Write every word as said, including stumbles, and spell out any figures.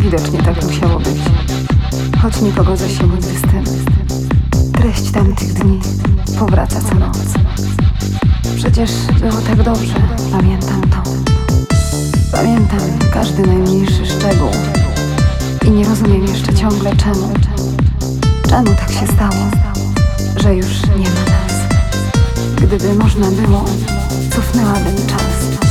widocznie tak musiało być. Choć nie pogodzę się nigdy z tym. Treść tamtych dni powraca co noc. Przecież było tak dobrze, pamiętam to. Pamiętam każdy najmniejszy szczegół. I nie rozumiem jeszcze ciągle czemu. Czemu tak się stało, że już nie ma nas? Gdyby można było, cofnęłabym czas.